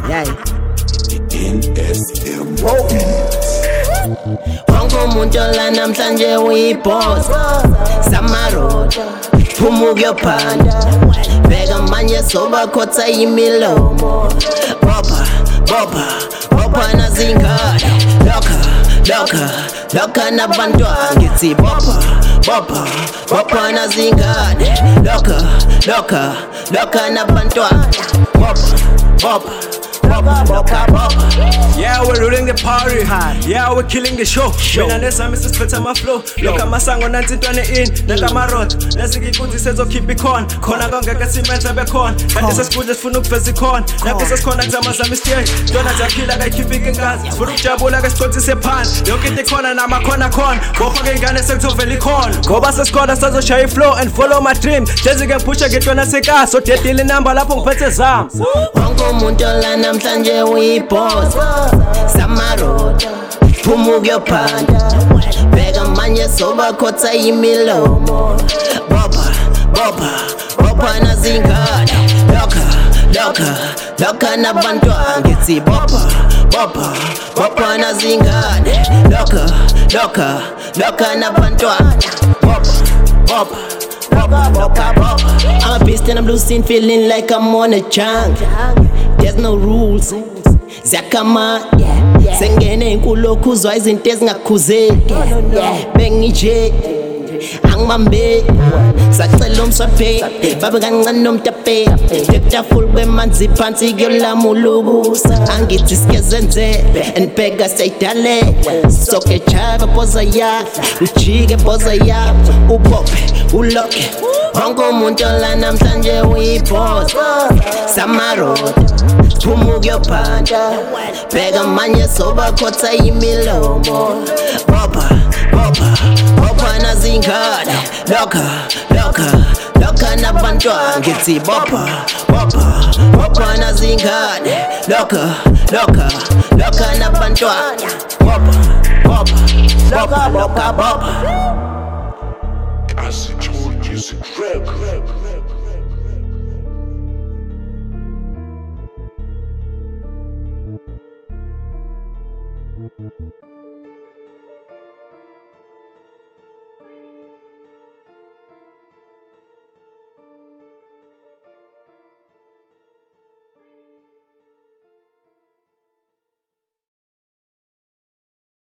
NSM Beats. Wonke umuntu la namhlanje uyiboss Samaroda phuma ukuyophanda bheka manje sobakhotha imilomo bopha nazingane lokha nabantwana ngithi bopha nazingane lokha nabantwana bopha. Yeah, we're ruling the party. Yeah, we're killing the show. Mina nesami sisiphethe ama flow. Lokha masango nansi intwane in nakamarot. Lesikuthi sezokhipha ikhona. Khona kongeke simenze bekhona. Kanti sesikudle sifuna ukuveza ikhona. Lapho sesikhona kuzama zama istage. Dona zakhila kayikhipha ingazi. Sifuna ukujabula ke siqothise phansi. Yonke into ikhona namakhona khona. Bopha ke ingane sekuzovela ikhona. Ngoba sesikhona sazoshaya iflow and follow my dream. Jezi ke phusha ngitwana seka. So dedile number lapho ngiphethe zami. Wonke umuntu la namhlanje uyiboss Samaroda phuma ukuyophanda bheka manje sobakhotha imilomo bopha nazingane lokha nabantwana ngithi bopha nazingane lokha nabantwana bopha. I'm a beast and I'm losing, feeling like I'm on a jungle. There's no rules, zakama sengene inkulokhu uzwa izinto ezingakhuzeki bengije angibambe sacela umswaphe babe kancane nomtape tetaful kwemanzi phansi kuyolamulubusa angithi sikezenze andibheka sayidale soke chava boza ya ujike boza ya ubophe ulokhe wonke umuntu la namhlanje uyiboss Samaroda phuma ukuyophanda bheka manje sobakhotha imilomo bopha nazingane lokha nabantwana ngithi bopha nazingane lokha nabantwana bopha. As it told you,